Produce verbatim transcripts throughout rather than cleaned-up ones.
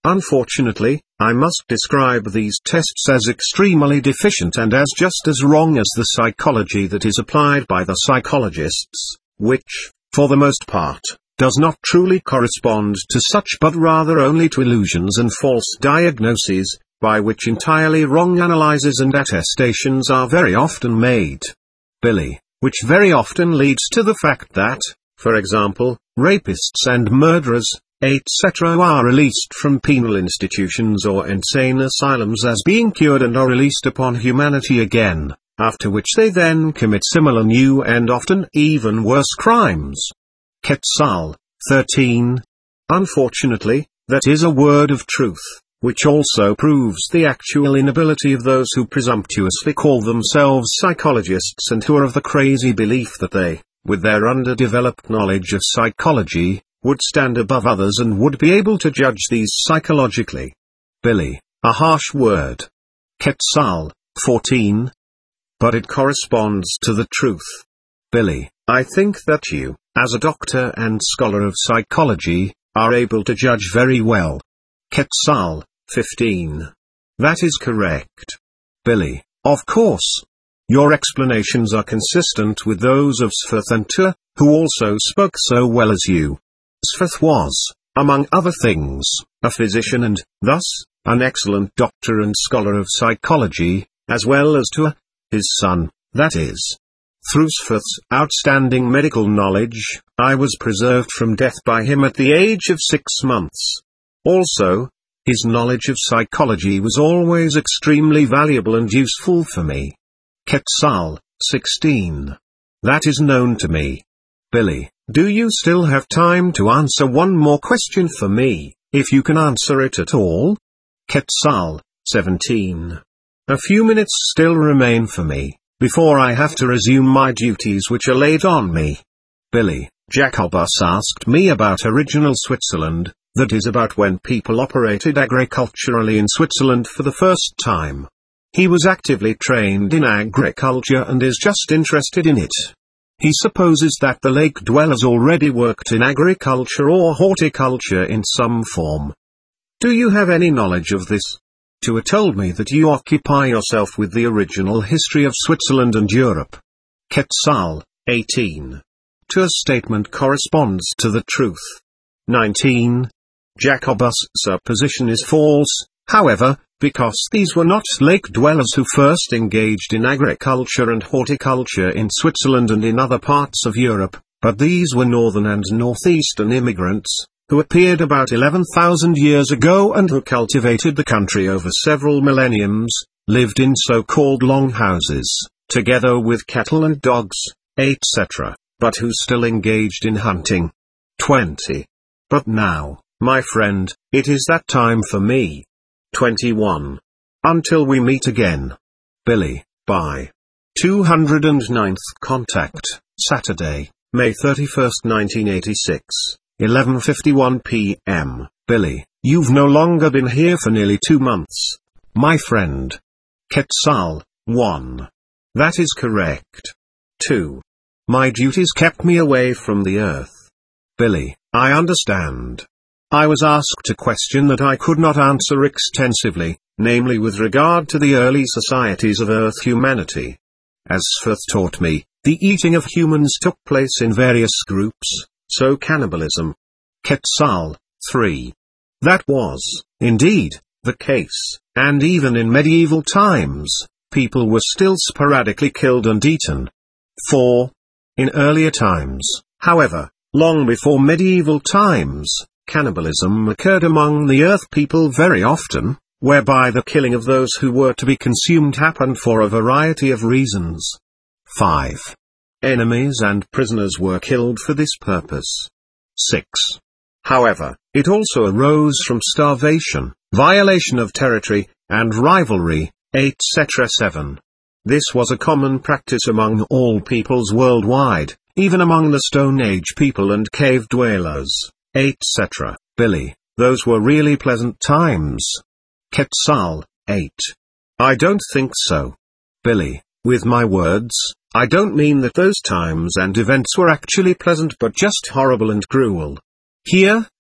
Unfortunately, I must describe these tests as extremely deficient and as just as wrong as the psychology that is applied by the psychologists, which, for the most part, does not truly correspond to such but rather only to illusions and false diagnoses, by which entirely wrong analyses and attestations are very often made. Billy, which very often leads to the fact that, for example, rapists and murderers, et cetera are released from penal institutions or insane asylums as being cured and are released upon humanity again, after which they then commit similar new and often even worse crimes. Quetzal, thirteen. Unfortunately, that is a word of truth, which also proves the actual inability of those who presumptuously call themselves psychologists and who are of the crazy belief that they, with their underdeveloped knowledge of psychology, would stand above others and would be able to judge these psychologically. Billy, a harsh word. Quetzal, fourteen. But it corresponds to the truth. Billy, I think that you, as a doctor and scholar of psychology, are able to judge very well. Quetzal, fifteen. That is correct. Billy, of course. Your explanations are consistent with those of Svathantua, who also spoke so well as you. Svath was, among other things, a physician and, thus, an excellent doctor and scholar of psychology, as well as to his son, that is. Through Svath's outstanding medical knowledge, I was preserved from death by him at the age of six months. Also, his knowledge of psychology was always extremely valuable and useful for me. Quetzal, sixteen. That is known to me. Billy, do you still have time to answer one more question for me, if you can answer it at all? Quetzal, seventeen. A few minutes still remain for me, before I have to resume my duties which are laid on me. Billy, Jacobus asked me about original Switzerland, that is about when people operated agriculturally in Switzerland for the first time. He was actively trained in agriculture and is just interested in it. He supposes that the lake dwellers already worked in agriculture or horticulture in some form. Do you have any knowledge of this? Tua told me that you occupy yourself with the original history of Switzerland and Europe. Quetzal, eighteen. Tua's statement corresponds to the truth. nineteen. Jacobus' supposition is false, however, because these were not lake dwellers who first engaged in agriculture and horticulture in Switzerland and in other parts of Europe, but these were northern and northeastern immigrants, who appeared about eleven thousand years ago and who cultivated the country over several millenniums, lived in so-called longhouses, together with cattle and dogs, et cetera, but who still engaged in hunting. twenty. But now, my friend, it is that time for me. twenty-one. Until we meet again. Billy, bye. two hundred ninth Contact, Saturday, May thirty-first nineteen eighty-six, eleven fifty-one p m Billy, you've no longer been here for nearly two months. My friend. Quetzal, one. That is correct. two. My duties kept me away from the earth. Billy, I understand. I was asked a question that I could not answer extensively, namely with regard to the early societies of Earth humanity. As Svath taught me, the eating of humans took place in various groups, so cannibalism. Quetzal, three. That was, indeed, the case, and even in medieval times, people were still sporadically killed and eaten. four. In earlier times, however, long before medieval times, cannibalism occurred among the earth people very often, whereby the killing of those who were to be consumed happened for a variety of reasons. five. Enemies and prisoners were killed for this purpose. six. However, it also arose from starvation, violation of territory, and rivalry, et cetera. seven. This was a common practice among all peoples worldwide, even among the Stone Age people and cave dwellers, et cetera. Billy, those were really pleasant times. Quetzal, eight. I don't think so. Billy, with my words, I don't mean that those times and events were actually pleasant but just horrible and cruel. Here,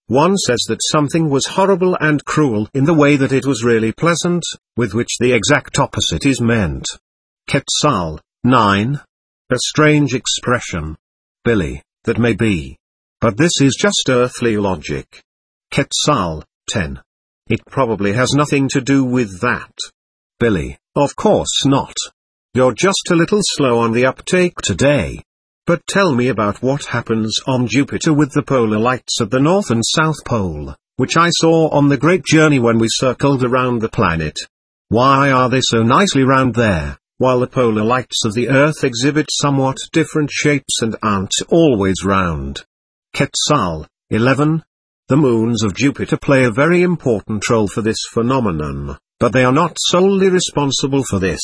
One says that something was horrible and cruel in the way that it was really pleasant, with which the exact opposite is meant. Quetzal, nine. A strange expression. Billy, that may be. But this is just earthly logic. Quetzal, ten. It probably has nothing to do with that. Billy, of course not. You're just a little slow on the uptake today. But tell me about what happens on Jupiter with the polar lights at the North and South Pole, which I saw on the great journey when we circled around the planet. Why are they so nicely round there, while the polar lights of the Earth exhibit somewhat different shapes and aren't always round? Quetzal, eleven. The moons of Jupiter play a very important role for this phenomenon, but they are not solely responsible for this.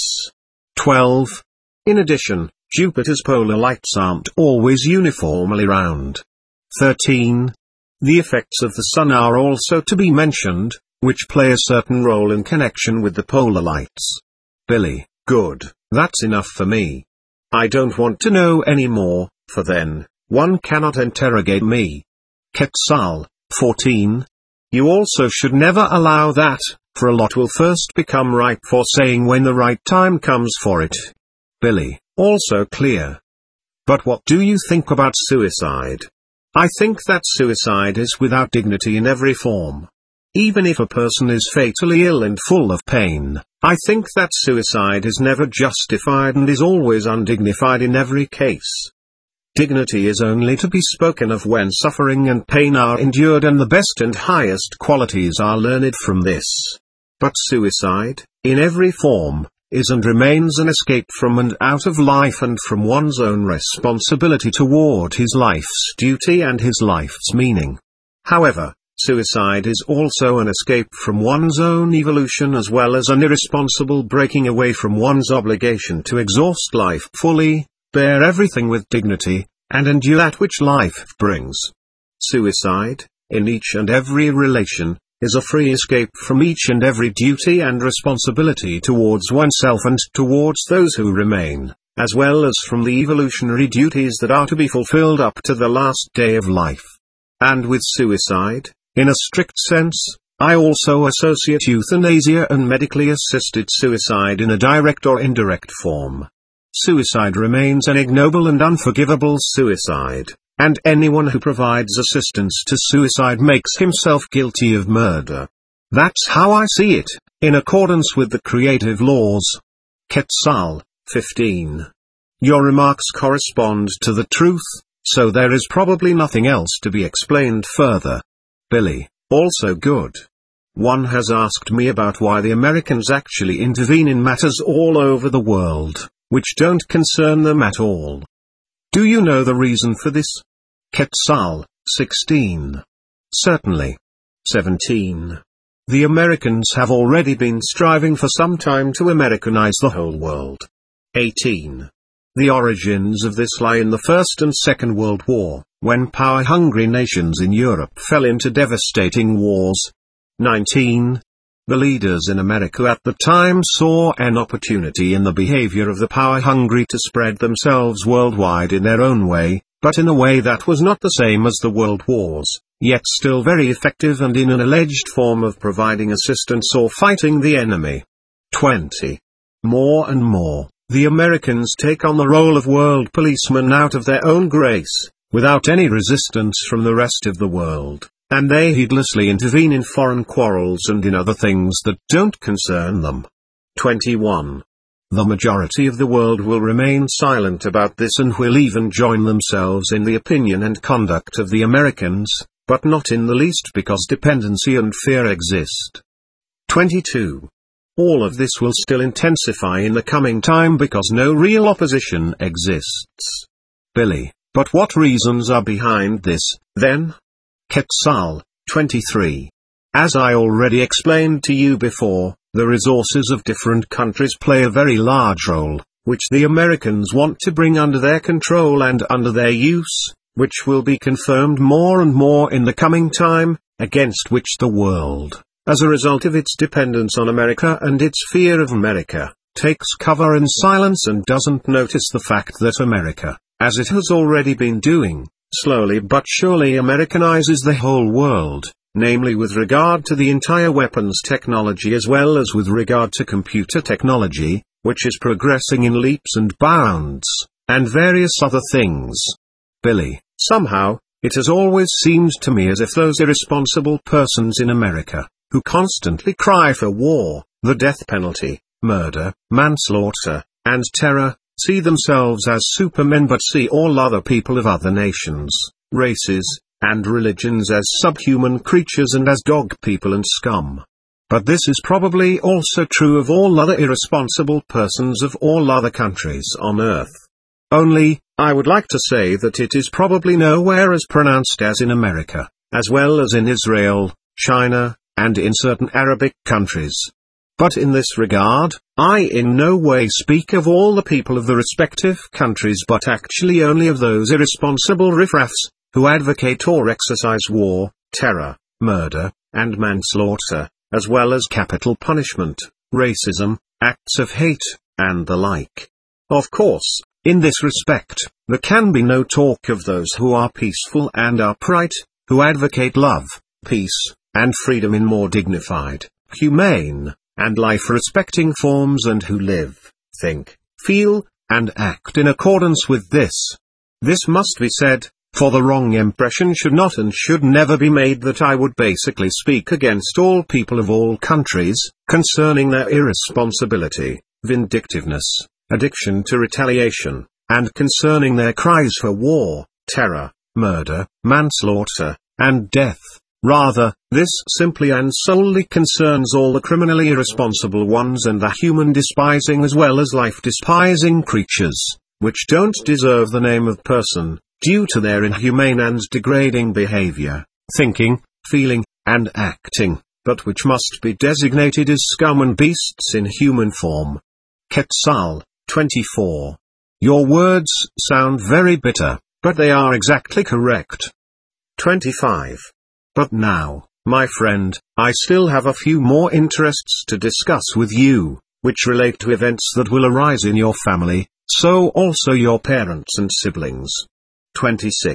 twelve. In addition, Jupiter's polar lights aren't always uniformly round. thirteen. The effects of the Sun are also to be mentioned, which play a certain role in connection with the polar lights. Billy, good, that's enough for me. I don't want to know any more, for then, one cannot interrogate me. Quetzal, fourteen. You also should never allow that, for a lot will first become ripe for saying when the right time comes for it. Billy, also clear. But what do you think about suicide? I think that suicide is without dignity in every form. Even if a person is fatally ill and full of pain, I think that suicide is never justified and is always undignified in every case. Dignity is only to be spoken of when suffering and pain are endured, and the best and highest qualities are learned from this. But suicide, in every form, is and remains an escape from and out of life and from one's own responsibility toward his life's duty and his life's meaning. However, suicide is also an escape from one's own evolution as well as an irresponsible breaking away from one's obligation to exhaust life fully, bear everything with dignity, and endure that which life brings. Suicide, in each and every relation, is a free escape from each and every duty and responsibility towards oneself and towards those who remain, as well as from the evolutionary duties that are to be fulfilled up to the last day of life. And with suicide, in a strict sense, I also associate euthanasia and medically assisted suicide in a direct or indirect form. Suicide remains an ignoble and unforgivable suicide, and anyone who provides assistance to suicide makes himself guilty of murder. That's how I see it, in accordance with the creative laws. Quetzal, fifteen. Your remarks correspond to the truth, so there is probably nothing else to be explained further. Billy, also good. One has asked me about why the Americans actually intervene in matters all over the world, which don't concern them at all. Do you know the reason for this? Quetzal, sixteen. Certainly. seventeen. The Americans have already been striving for some time to Americanize the whole world. eighteen. The origins of this lie in the First and Second World War, when power-hungry nations in Europe fell into devastating wars. nineteen. The leaders in America at the time saw an opportunity in the behavior of the power-hungry to spread themselves worldwide in their own way, but in a way that was not the same as the world wars, yet still very effective and in an alleged form of providing assistance or fighting the enemy. twenty. More and more, the Americans take on the role of world policemen out of their own grace, without any resistance from the rest of the world, and they heedlessly intervene in foreign quarrels and in other things that don't concern them. twenty-one. The majority of the world will remain silent about this and will even join themselves in the opinion and conduct of the Americans, but not in the least because dependency and fear exist. twenty-two. All of this will still intensify in the coming time because no real opposition exists. Billy, but what reasons are behind this, then? Quetzal, twenty-three. As I already explained to you before, the resources of different countries play a very large role, which the Americans want to bring under their control and under their use, which will be confirmed more and more in the coming time, against which the world, as a result of its dependence on America and its fear of America, takes cover in silence and doesn't notice the fact that America, as it has already been doing, slowly but surely Americanizes the whole world, namely with regard to the entire weapons technology as well as with regard to computer technology, which is progressing in leaps and bounds, and various other things. Billy, somehow, it has always seemed to me as if those irresponsible persons in America, who constantly cry for war, the death penalty, murder, manslaughter, and terror, see themselves as supermen but see all other people of other nations, races, and religions as subhuman creatures and as dog people and scum. But this is probably also true of all other irresponsible persons of all other countries on earth. Only, I would like to say that it is probably nowhere as pronounced as in America, as well as in Israel, China, and in certain Arabic countries. But in this regard, I in no way speak of all the people of the respective countries but actually only of those irresponsible riffraffs, who advocate or exercise war, terror, murder, and manslaughter, as well as capital punishment, racism, acts of hate, and the like. Of course, in this respect, there can be no talk of those who are peaceful and upright, who advocate love, peace, and freedom in more dignified, humane, and life-respecting forms and who live, think, feel, and act in accordance with this. This must be said, for the wrong impression should not and should never be made that I would basically speak against all people of all countries, concerning their irresponsibility, vindictiveness, addiction to retaliation, and concerning their cries for war, terror, murder, manslaughter, and death. Rather, this simply and solely concerns all the criminally irresponsible ones and the human-despising as well as life-despising creatures, which don't deserve the name of person, due to their inhumane and degrading behavior, thinking, feeling, and acting, but which must be designated as scum and beasts in human form. Quetzal, twenty-four. Your words sound very bitter, but they are exactly correct. twenty-five. But now, my friend, I still have a few more interests to discuss with you, which relate to events that will arise in your family, so also your parents and siblings. twenty-six.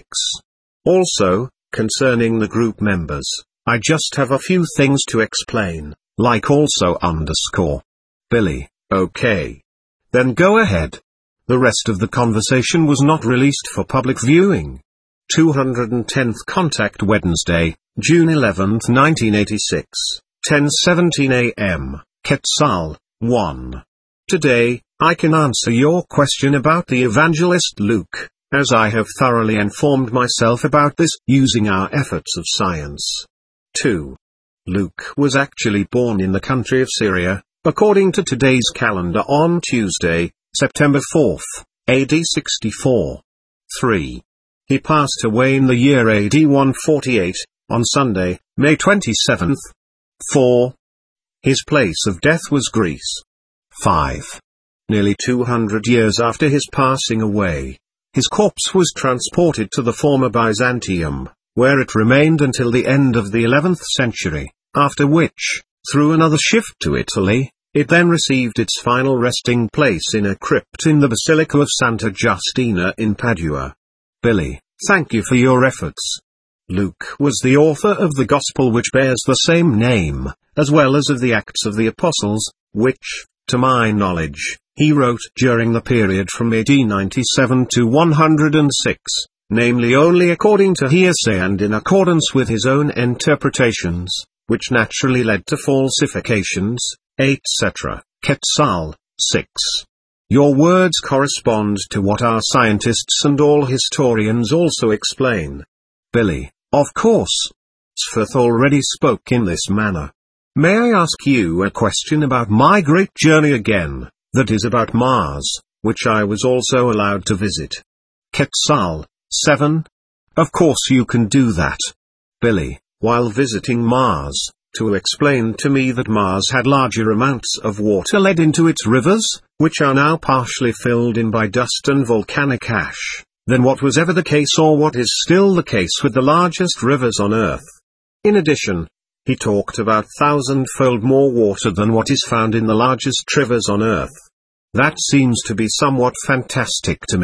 Also, concerning the group members, I just have a few things to explain, like also underscore. Billy, okay. Then go ahead. The rest of the conversation was not released for public viewing. two hundred tenth Contact Wednesday, June eleventh nineteen eighty-six, ten seventeen a m, Quetzal, one. Today, I can answer your question about the evangelist Luke, as I have thoroughly informed myself about this using our efforts of science. two. Luke was actually born in the country of Syria, according to today's calendar on Tuesday, September fourth, A D sixty-four. three. He passed away in the year A D one forty-eight, on Sunday, May twenty-seventh. four. His place of death was Greece. five. Nearly two hundred years after his passing away, his corpse was transported to the former Byzantium, where it remained until the end of the eleventh century, after which, through another shift to Italy, it then received its final resting place in a crypt in the Basilica of Santa Giustina in Padua. Billy, thank you for your efforts. Luke was the author of the Gospel which bears the same name, as well as of the Acts of the Apostles, which, to my knowledge, he wrote during the period from A D ninety-seven to one hundred six, namely only according to hearsay and in accordance with his own interpretations, which naturally led to falsifications, et cetera. Quetzal, six. Your words correspond to what our scientists and all historians also explain. Billy, of course. Sforth already spoke in this manner. May I ask you a question about my great journey again, that is about Mars, which I was also allowed to visit? Quetzal, seven. Of course you can do that. Billy, while visiting Mars, to explain to me that Mars had larger amounts of water led into its rivers, which are now partially filled in by dust and volcanic ash, than what was ever the case or what is still the case with the largest rivers on Earth. In addition, he talked about thousand-fold more water than what is found in the largest rivers on Earth. That seems to be somewhat fantastic to me,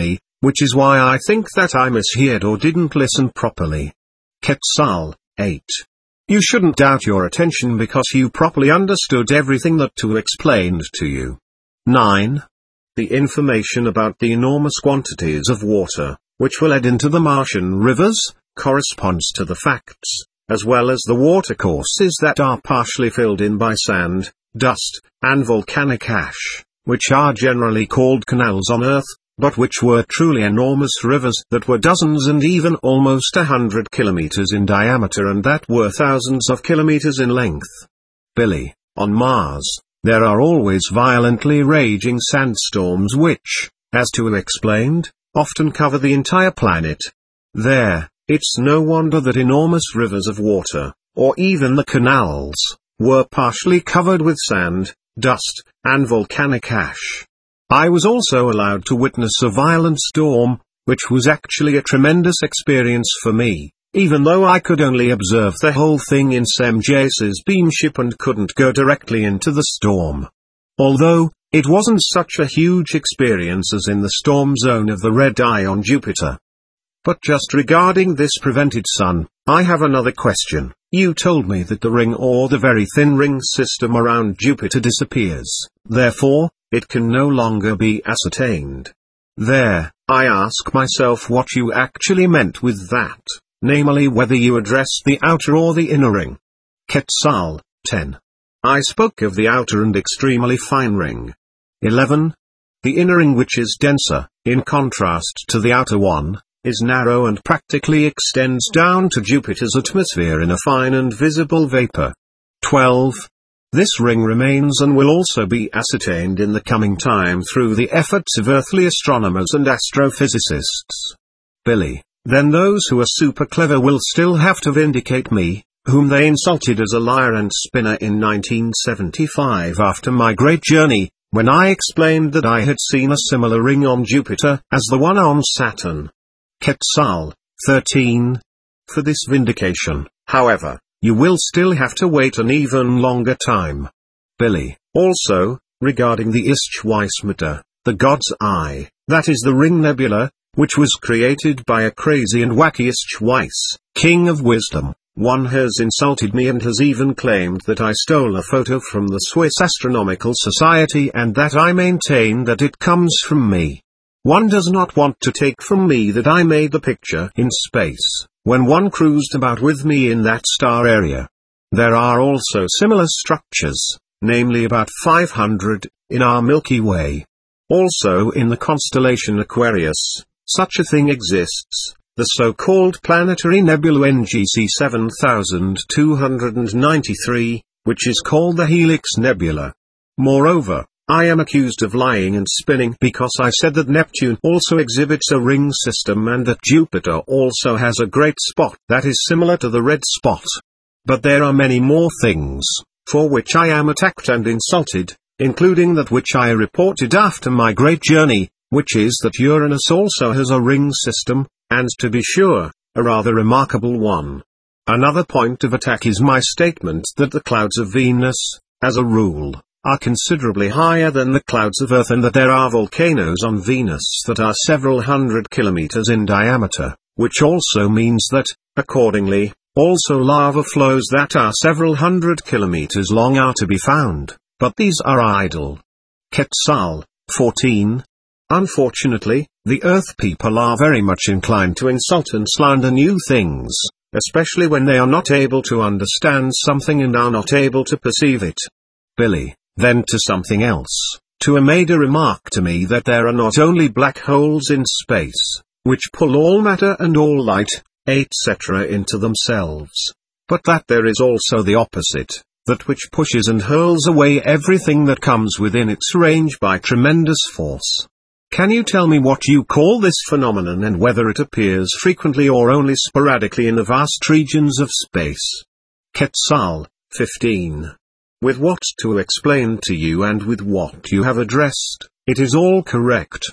which is why I think that I misheard or didn't listen properly. Quetzal, eight. You shouldn't doubt your attention because you properly understood everything that Tu explained to you. nine. The information about the enormous quantities of water, which were led into the Martian rivers, corresponds to the facts, as well as the watercourses that are partially filled in by sand, dust, and volcanic ash, which are generally called canals on Earth, but which were truly enormous rivers that were dozens and even almost a hundred kilometers in diameter and that were thousands of kilometers in length. Billy, on Mars, there are always violently raging sandstorms which, as Tu explained, often cover the entire planet. There, it's no wonder that enormous rivers of water, or even the canals, were partially covered with sand, dust, and volcanic ash. I was also allowed to witness a violent storm, which was actually a tremendous experience for me, even though I could only observe the whole thing in S E M J's beamship and couldn't go directly into the storm. Although, it wasn't such a huge experience as in the storm zone of the Red Eye on Jupiter. But just regarding this prevented sun, I have another question. You told me that the ring or the very thin ring system around Jupiter disappears, therefore, it can no longer be ascertained. There, I ask myself what you actually meant with that, namely whether you addressed the outer or the inner ring. Quetzal, ten. I spoke of the outer and extremely fine ring. eleven. The inner ring, which is denser, in contrast to the outer one, is narrow and practically extends down to Jupiter's atmosphere in a fine and visible vapor. twelve. This ring remains and will also be ascertained in the coming time through the efforts of earthly astronomers and astrophysicists. Billy, then those who are super clever will still have to vindicate me, whom they insulted as a liar and spinner in nineteen seventy-five after my great journey, when I explained that I had seen a similar ring on Jupiter as the one on Saturn. Quetzal, thirteen. For this vindication, however, you will still have to wait an even longer time. Billy, also, regarding the Ishtar, the God's Eye, that is the Ring Nebula, which was created by a crazy and wacky Ishtar, king of wisdom, one has insulted me and has even claimed that I stole a photo from the Swiss Astronomical Society and that I maintain that it comes from me. One does not want to take from me that I made the picture in space, when one cruised about with me in that star area. There are also similar structures, namely about five hundred, in our Milky Way. Also in the constellation Aquarius, such a thing exists, the so-called planetary nebula N G C seven thousand two hundred ninety-three, which is called the Helix Nebula. Moreover, I am accused of lying and spinning because I said that Neptune also exhibits a ring system and that Jupiter also has a great spot that is similar to the red spot. But there are many more things, for which I am attacked and insulted, including that which I reported after my great journey, which is that Uranus also has a ring system, and to be sure, a rather remarkable one. Another point of attack is my statement that the clouds of Venus, as a rule, are considerably higher than the clouds of Earth and that there are volcanoes on Venus that are several hundred kilometers in diameter, which also means that, accordingly, also lava flows that are several hundred kilometers long are to be found, but these are idle. Quetzal, fourteen. Unfortunately, the Earth people are very much inclined to insult and slander new things, especially when they are not able to understand something and are not able to perceive it. Billy, then to something else. Tu made a remark to me that there are not only black holes in space, which pull all matter and all light, et cetera into themselves, but that there is also the opposite, that which pushes and hurls away everything that comes within its range by tremendous force. Can you tell me what you call this phenomenon and whether it appears frequently or only sporadically in the vast regions of space? Quetzal, fifteen. With what Tu explained to you and with what you have addressed, it is all correct.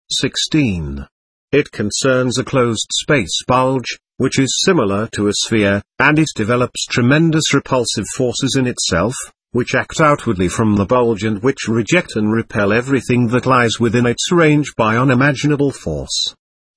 sixteen. It concerns a closed space bulge, which is similar to a sphere, and it develops tremendous repulsive forces in itself, which act outwardly from the bulge and which reject and repel everything that lies within its range by unimaginable force.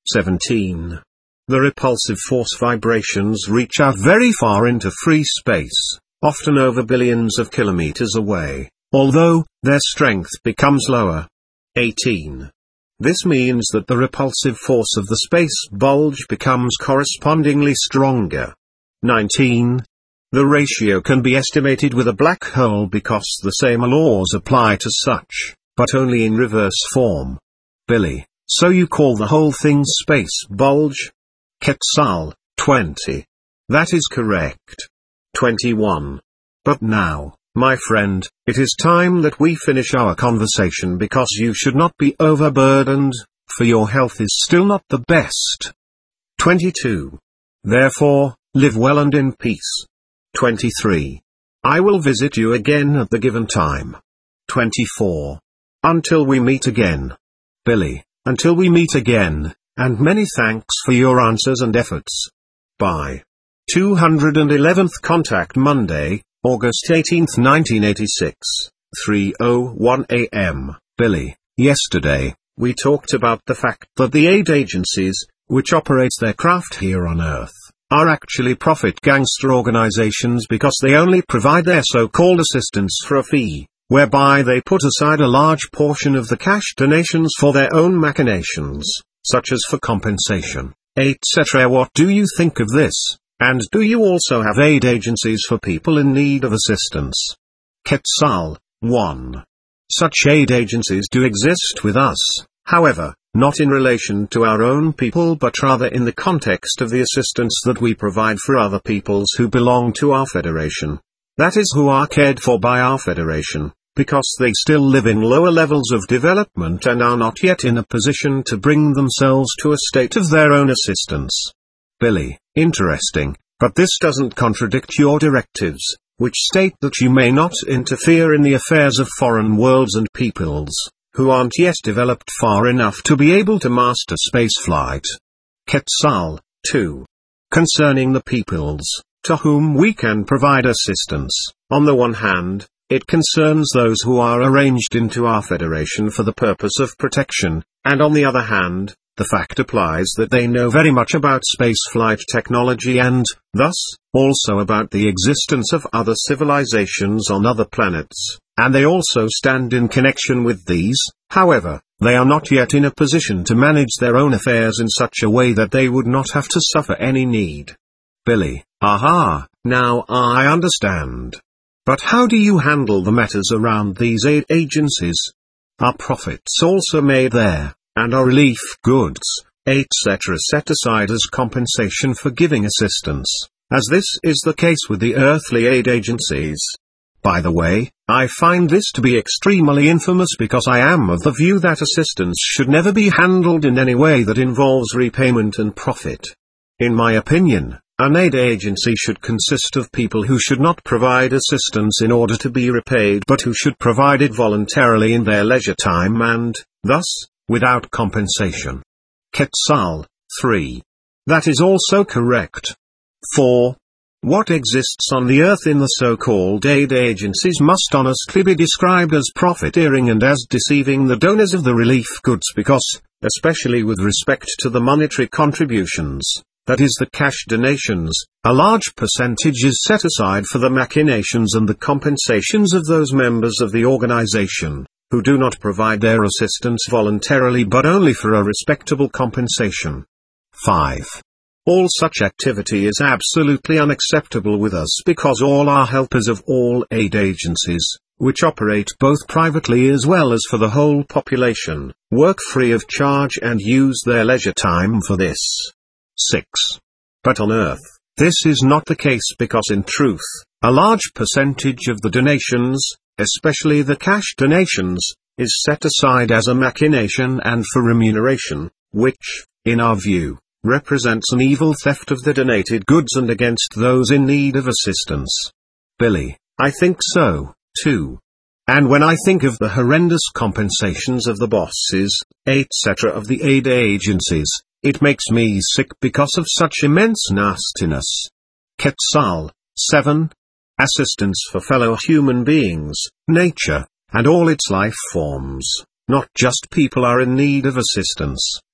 seventeen. The repulsive force vibrations reach out very far into free space, often over billions of kilometers away, although their strength becomes lower. eighteen. This means that the repulsive force of the space bulge becomes correspondingly stronger. nineteen. The ratio can be estimated with a black hole because the same laws apply to such, but only in reverse form. Billy, so you call the whole thing space bulge? Quetzal, twenty. That is correct. twenty-one. But now, my friend, it is time that we finish our conversation because you should not be overburdened, for your health is still not the best. twenty-two. Therefore, live well and in peace. twenty-three. I will visit you again at the given time. twenty-four. Until we meet again. Billy, until we meet again, and many thanks for your answers and efforts. Bye. two hundred eleventh Contact Monday, August eighteenth nineteen eighty-six, three oh one a m Billy, yesterday, we talked about the fact that the aid agencies, which operate their craft here on Earth, are actually profit gangster organizations because they only provide their so-called assistance for a fee, whereby they put aside a large portion of the cash donations for their own machinations, such as for compensation, et cetera. What do you think of this, and do you also have aid agencies for people in need of assistance? Quetzal, one. Such aid agencies do exist with us, however, not in relation to our own people but rather in the context of the assistance that we provide for other peoples who belong to our federation. That is, who are cared for by our federation, because they still live in lower levels of development and are not yet in a position to bring themselves to a state of their own assistance. Billy, interesting, but this doesn't contradict your directives, which state that you may not interfere in the affairs of foreign worlds and peoples who aren't yet developed far enough to be able to master spaceflight. Quetzal, two. Concerning the peoples, to whom we can provide assistance, on the one hand, it concerns those who are arranged into our federation for the purpose of protection, and on the other hand, the fact applies that they know very much about spaceflight technology and, thus, also about the existence of other civilizations on other planets, and they also stand in connection with these. However, they are not yet in a position to manage their own affairs in such a way that they would not have to suffer any need. Billy, aha, now I understand. But how do you handle the matters around these aid agencies? Are profits also made there, and are relief goods, et cetera set aside as compensation for giving assistance, as this is the case with the earthly aid agencies? By the way, I find this to be extremely infamous because I am of the view that assistance should never be handled in any way that involves repayment and profit. In my opinion, an aid agency should consist of people who should not provide assistance in order to be repaid but who should provide it voluntarily in their leisure time and, thus, without compensation. Quetzal, three. That is also correct. four. What exists on the earth in the so-called aid agencies must honestly be described as profiteering and as deceiving the donors of the relief goods because, especially with respect to the monetary contributions, that is the cash donations, a large percentage is set aside for the machinations and the compensations of those members of the organization, who do not provide their assistance voluntarily but only for a respectable compensation. five. All such activity is absolutely unacceptable with us because all our helpers of all aid agencies, which operate both privately as well as for the whole population, work free of charge and use their leisure time for this. six. But on Earth, this is not the case because in truth, a large percentage of the donations, especially the cash donations, is set aside as a machination and for remuneration, which, in our view, represents an evil theft of the donated goods and against those in need of assistance. Billy, I think so, too. And when I think of the horrendous compensations of the bosses, et cetera of the aid agencies, it makes me sick because of such immense nastiness. Quetzal, seven. Assistance for fellow human beings, nature, and all its life forms, not just people are in need of assistance,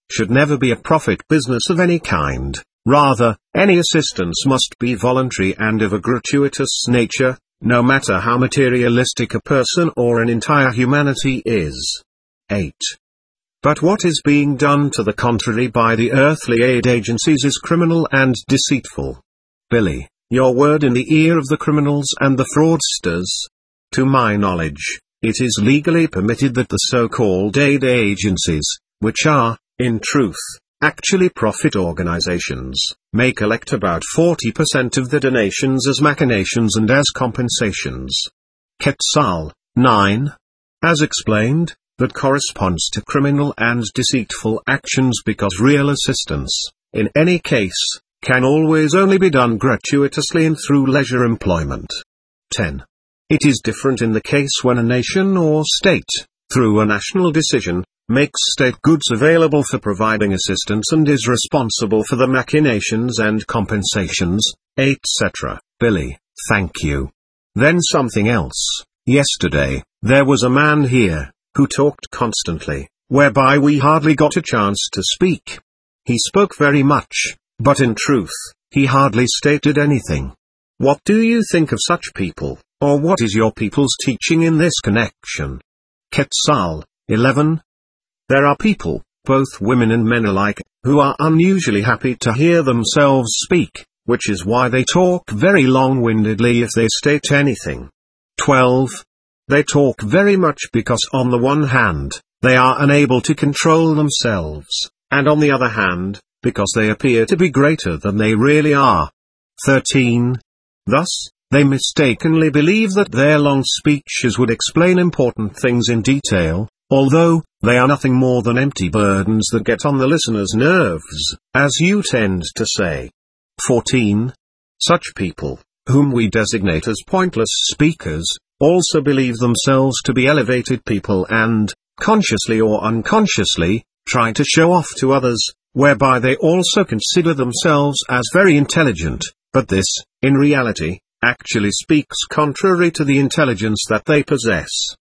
should never be a profit business of any kind. Rather, any assistance must be voluntary and of a gratuitous nature, no matter how materialistic a person or an entire humanity is. eight. But what is being done to the contrary by the earthly aid agencies is criminal and deceitful. Billy, your word in the ear of the criminals and the fraudsters. To my knowledge, it is legally permitted that the so-called aid agencies, which are, in truth, actually profit organizations, may collect about forty percent of the donations as machinations and as compensations. Quetzal, nine. As explained, that corresponds to criminal and deceitful actions because real assistance, in any case, can always only be done gratuitously and through leisure employment. ten. It is different in the case when a nation or state, through a national decision, makes state goods available for providing assistance and is responsible for the machinations and compensations, et cetera. Billy, thank you. Then something else. Yesterday, there was a man here, who talked constantly, whereby we hardly got a chance to speak. He spoke very much, but in truth, he hardly stated anything. What do you think of such people, or what is your people's teaching in this connection? Quetzal, eleven. There are people, both women and men alike, who are unusually happy to hear themselves speak, which is why they talk very long-windedly if they state anything. twelve. They talk very much because on the one hand, they are unable to control themselves, and on the other hand, because they appear to be greater than they really are. thirteen. Thus, they mistakenly believe that their long speeches would explain important things in detail, although, they are nothing more than empty burdens that get on the listener's nerves, as you tend to say. fourteen. Such people, whom we designate as pointless speakers, also believe themselves to be elevated people and, consciously or unconsciously, try to show off to others, whereby they also consider themselves as very intelligent, but this, in reality, actually speaks contrary to the intelligence that they possess.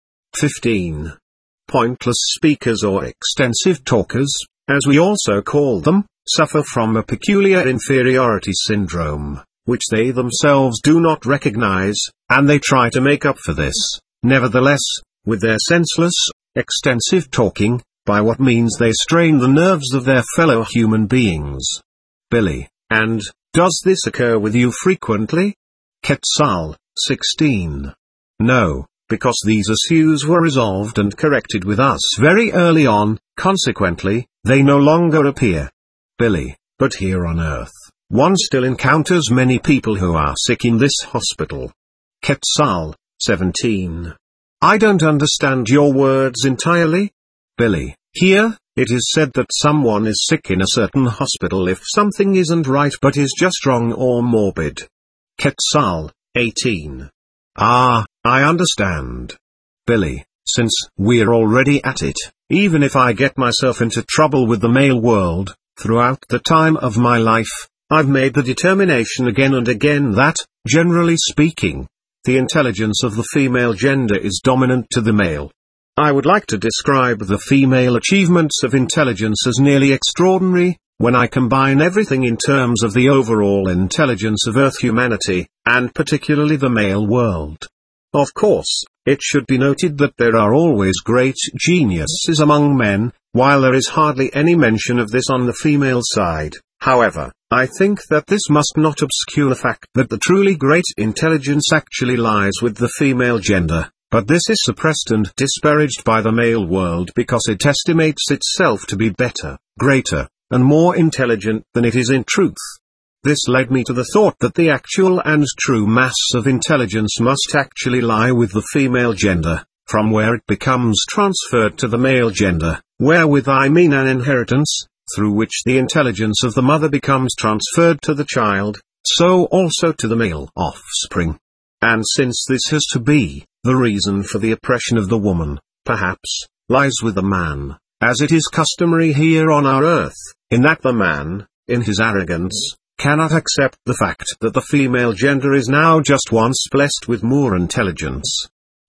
fifteen. Pointless speakers or extensive talkers, as we also call them, suffer from a peculiar inferiority syndrome, which they themselves do not recognize, and they try to make up for this, nevertheless, with their senseless, extensive talking, by what means they strain the nerves of their fellow human beings. Billy, and, does this occur with you frequently? Quetzal, sixteen. No, because these issues were resolved and corrected with us very early on, consequently, they no longer appear. Billy, but here on earth, one still encounters many people who are sick in this hospital. Quetzal, seventeen. I don't understand your words entirely. Billy, here, it is said that someone is sick in a certain hospital if something isn't right but is just wrong or morbid. Quetzal, eighteen. Ah, I understand. Billy, since we're already at it, even if I get myself into trouble with the male world, throughout the time of my life, I've made the determination again and again that, generally speaking, the intelligence of the female gender is dominant to the male. I would like to describe the female achievements of intelligence as nearly extraordinary, when I combine everything in terms of the overall intelligence of Earth humanity, and particularly the male world. Of course, it should be noted that there are always great geniuses among men, while there is hardly any mention of this on the female side. However, I think that this must not obscure the fact that the truly great intelligence actually lies with the female gender, but this is suppressed and disparaged by the male world because it estimates itself to be better, greater, and more intelligent than it is in truth. This led me to the thought that the actual and true mass of intelligence must actually lie with the female gender, from where it becomes transferred to the male gender, wherewith I mean an inheritance, through which the intelligence of the mother becomes transferred to the child, so also to the male offspring. And since this has to be, the reason for the oppression of the woman, perhaps, lies with the man, as it is customary here on our earth, in that the man, in his arrogance, cannot accept the fact that the female gender is now just once blessed with more intelligence.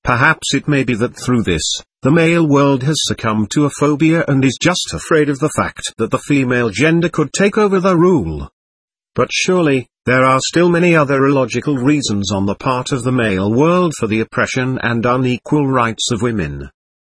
Perhaps it may be that through this, the male world has succumbed to a phobia and is just afraid of the fact that the female gender could take over the rule. But surely, there are still many other illogical reasons on the part of the male world for the oppression and unequal rights of women.